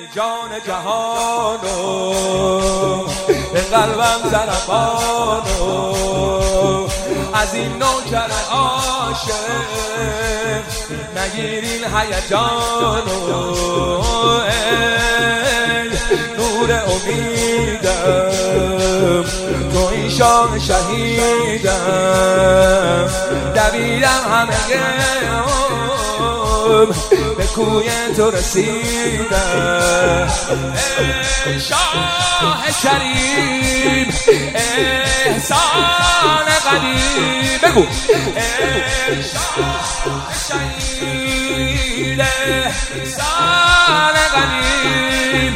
جان جهانو به قلبم ضربانو از این نوکر عاشق نگیرین هیجانو ای نور امیدم تو این شام شهیدم دویدم همه به کوی تو رسیدم ای شاه کریم احسان قدیم بگو ای شاه شهید احسان قدیم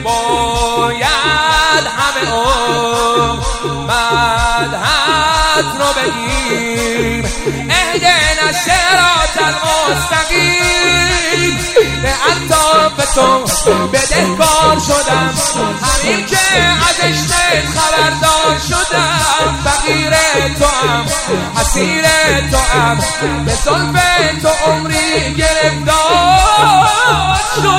باید همه مدحت رو بگیم اهدنا الصراط المستقیم به اطراف تو بدهکار شدم همین که از عشقت خبردار شدم فقیر توام اسیر توام به زلف تو عمری گرفتار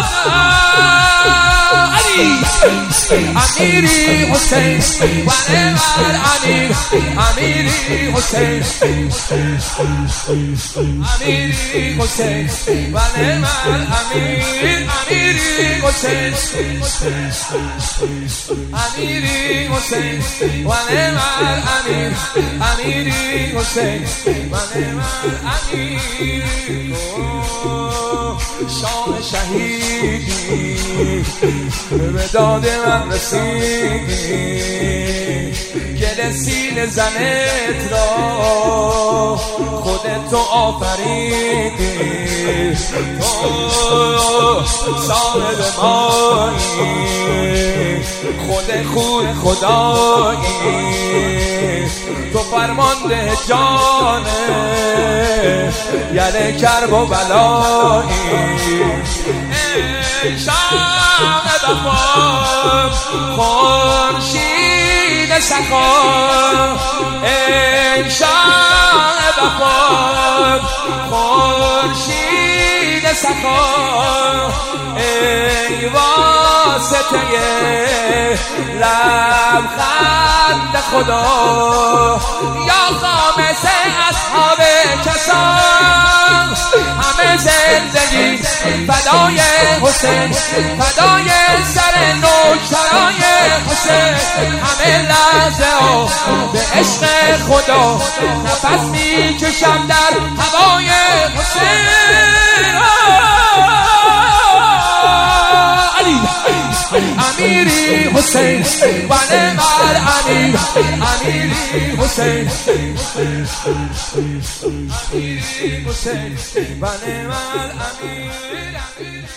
شدم امیری حسین و نعمت امیر امیری حسین امیری حسین و نعمت امیر امیری حسین امیری حسین و نعمت امیر امیری حسین و نعمت امیر شام شهیدی به داد من رسیدی گل سینه زنت را خودت تو آفریدی تو صاحب مایی خود خون خدایی تو فرمانده جانه یعنی کرب و بلایی ای شام وفا خورشید سخا ای شام وفا خورشید سخا ای واسطه لبخند خدا یا خامس اصحاب کسان همه زندگی فدای حسین فدای سر نوکرای حسین همه لحظه ها به عشق خدا نفس میکشم در هوای حسین امیری حسین و نعمت امیر امیری حسین امیری حسین و نعمت امیر